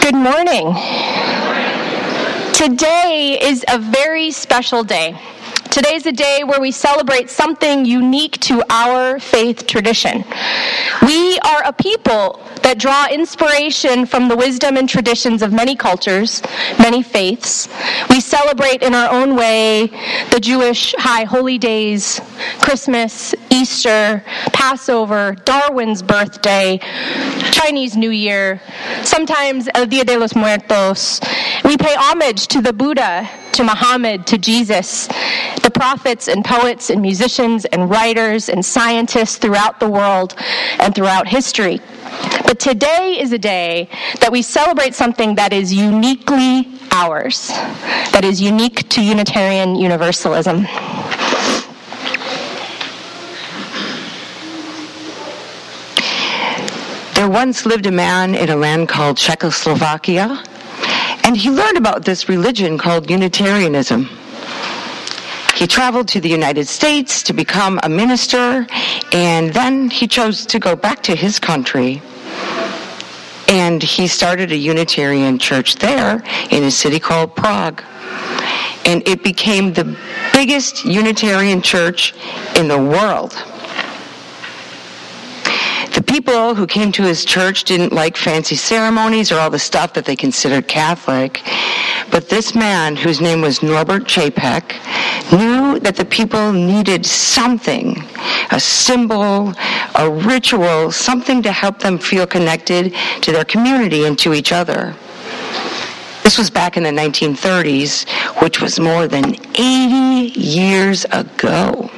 Good morning. Today is a very special day. Today's a day where we celebrate something unique to our faith tradition. We are a people that draw inspiration from the wisdom and traditions of many cultures, many faiths. We celebrate in our own way the Jewish high holy days, Christmas, Easter, Passover, Darwin's birthday, Chinese New Year, sometimes El Dia de los Muertos. We pay homage to the Buddha, to Muhammad, to Jesus, the prophets and poets and musicians and writers and scientists throughout the world and throughout history. But today is a day that we celebrate something that is uniquely ours, that is unique to Unitarian Universalism. There once lived a man in a land called Czechoslovakia, and he learned about this religion called Unitarianism. He traveled to the United States to become a minister, and then he chose to go back to his country. And he started a Unitarian church there in a city called Prague. And it became the biggest Unitarian church in the world. The people who came to his church didn't like fancy ceremonies or all the stuff that they considered Catholic. But this man, whose name was Norbert Čapek, knew that the people needed something, a symbol, a ritual, something to help them feel connected to their community and to each other. This was back in the 1930s, which was more than 80 years ago.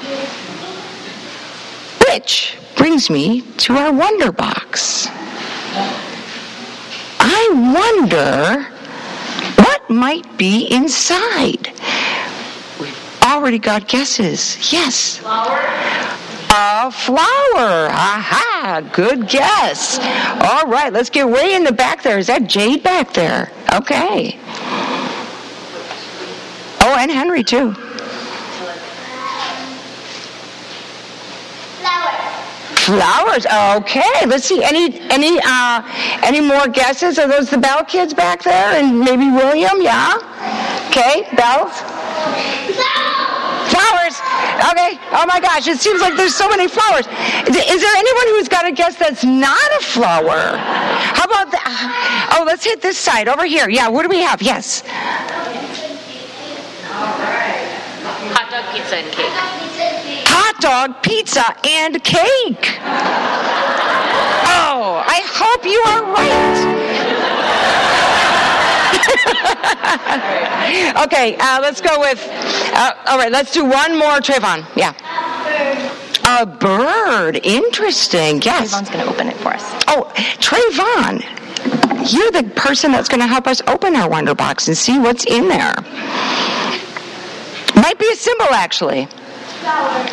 Which brings me to our Wonder Box. I wonder what might be inside. We've already got guesses. Yes. Flower? A flower. Aha, good guess. All right, let's get way in the back there. Is that Jade back there? Okay. Oh, and Henry too. Flowers. Okay. Let's see. Any more guesses? Are those the Bell kids back there, and maybe William? Yeah. Okay. Bells. Flowers. Okay. Oh my gosh! It seems like there's so many flowers. Is there anyone who's got a guess that's not a flower? How about that? Oh, let's hit this side over here. Yeah. What do we have? Yes. All right. Hot dog, pizza, and cake. Hot dog, pizza, and cake. Oh, I hope you are right. Okay, let's go with, all right, let's do one more. Trayvon, yeah. A bird, interesting, yes. Trayvon's going to open it for us. Oh, Trayvon, you're the person that's going to help us open our Wonder Box and see what's in there. Might be a symbol, actually. Flower.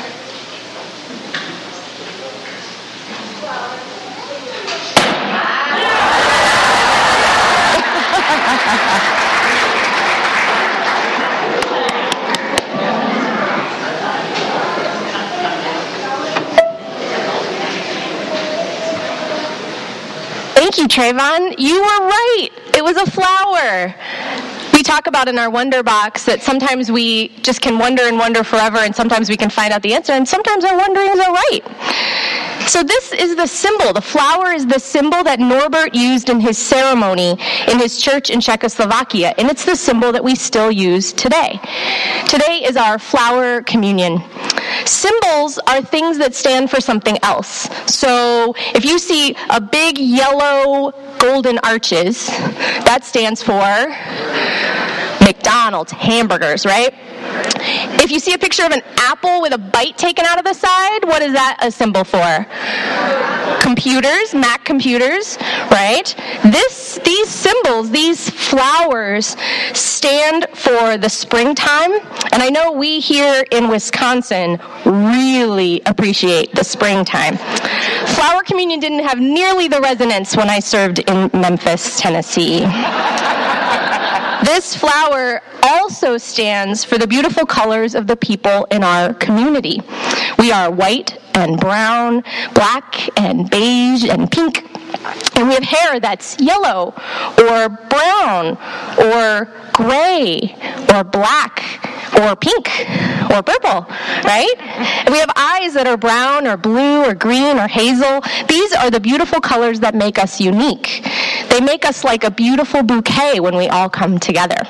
Thank you, Trayvon. You were right. It was a flower. We talk about in our Wonder Box that sometimes we just can wonder and wonder forever, and sometimes we can find out the answer, and sometimes our wonderings are right. So this is the symbol. The flower is the symbol that Norbert used in his ceremony in his church in Czechoslovakia, and it's the symbol that we still use today. Today is our flower communion. Symbols are things that stand for something else. So if you see a big yellow golden arches, that stands for McDonald's, hamburgers, right? If you see a picture of an apple with a bite taken out of the side, what is that a symbol for? Computers, Mac computers, right? These symbols, these flowers stand for the springtime, and I know we here in Wisconsin really appreciate the springtime. Flower communion didn't have nearly the resonance when I served in Memphis, Tennessee. This flower also stands for the beautiful colors of the people in our community. We are white and brown, black and beige and pink. And we have hair that's yellow or brown or gray or black or pink or purple, right? And we have eyes that are brown or blue or green or hazel. These are the beautiful colors that make us unique. They make us like a beautiful bouquet when we all come together.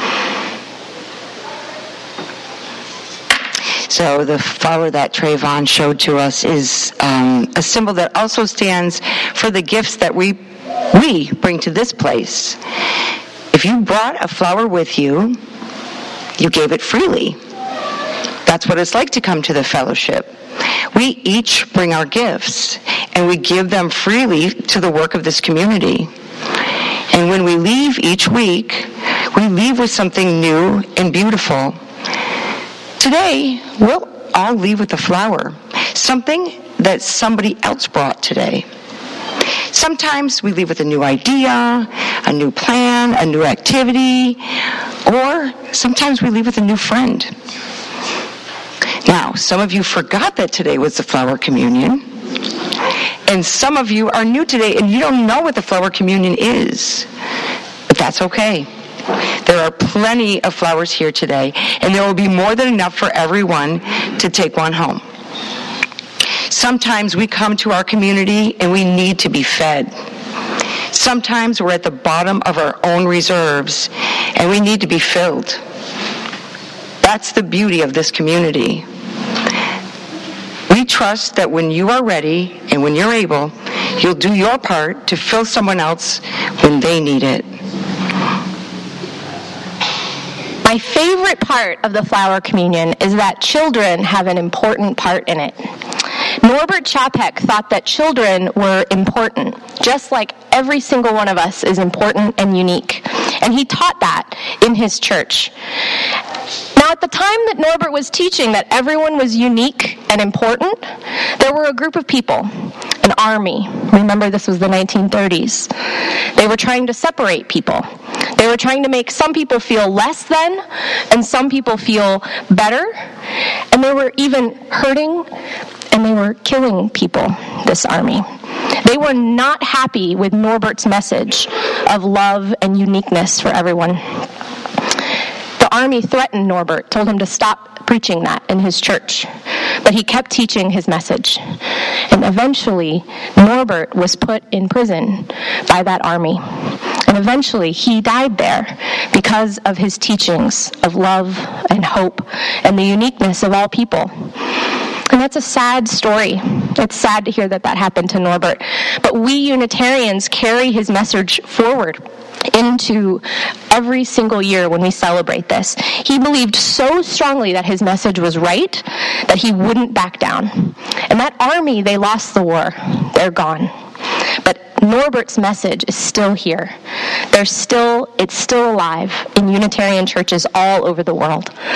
So the flower that Trayvon showed to us is a symbol that also stands for the gifts that we bring to this place. If you brought a flower with you, you gave it freely. That's what it's like to come to the fellowship. We each bring our gifts, and we give them freely to the work of this community. And when we leave each week, we leave with something new and beautiful. Today, we'll all leave with a flower, something that somebody else brought today. Sometimes we leave with a new idea, a new plan, a new activity, or sometimes we leave with a new friend. Now, some of you forgot that today was the flower communion, and some of you are new today and you don't know what the flower communion is, but that's okay. There are plenty of flowers here today, and there will be more than enough for everyone to take one home. Sometimes we come to our community and we need to be fed. Sometimes we're at the bottom of our own reserves and we need to be filled. That's the beauty of this community. We trust that when you are ready and when you're able, you'll do your part to fill someone else when they need it. My favorite part of the flower communion is that children have an important part in it. Norbert Chapek thought that children were important, just like every single one of us is important and unique. And he taught that in his church. Now, at the time that Norbert was teaching that everyone was unique and important, there were a group of people, an army. Remember, this was the 1930s. They were trying to separate people. They were trying to make some people feel less than and some people feel better. And they were even hurting and they were killing people, this army. They were not happy with Norbert's message of love and uniqueness for everyone. The army threatened Norbert, told him to stop preaching that in his church. But he kept teaching his message. And eventually, Norbert was put in prison by that army. And eventually, he died there because of his teachings of love and hope and the uniqueness of all people. And that's a sad story. It's sad to hear that happened to Norbert. But we Unitarians carry his message forward into every single year when we celebrate this. He believed so strongly that his message was right that he wouldn't back down. And that army, they lost the war. They're gone. But Norbert's message is still here. It's still alive in Unitarian churches all over the world.